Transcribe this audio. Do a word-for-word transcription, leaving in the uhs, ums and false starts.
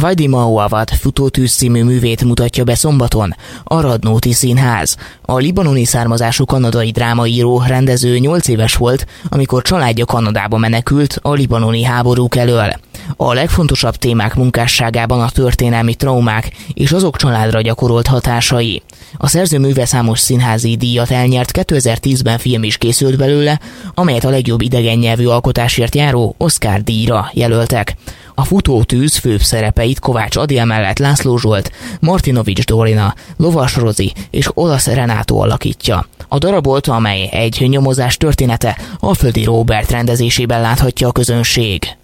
Vajdima Oavad Futótűz című művét mutatja be szombaton a Radnóti Színház. A libanoni származású kanadai drámaíró, rendező nyolc éves volt, amikor családja Kanadába menekült a libanoni háborúk elől. A legfontosabb témák munkásságában a történelmi traumák és azok családra gyakorolt hatásai. A szerző műve számos színházi díjat elnyert, kétezer-tízben film is készült belőle, amelyet a legjobb idegen nyelvű alkotásért járó Oscar-díjra jelöltek. A Futótűz főbb szerepeit Kovács Adél mellett László Zsolt, Martinovics Dorina, Lovas Rozi és Olasz Renátó alakítja. A darabot, amely egy nyomozás története, Alföldi Róbert rendezésében láthatja a közönség.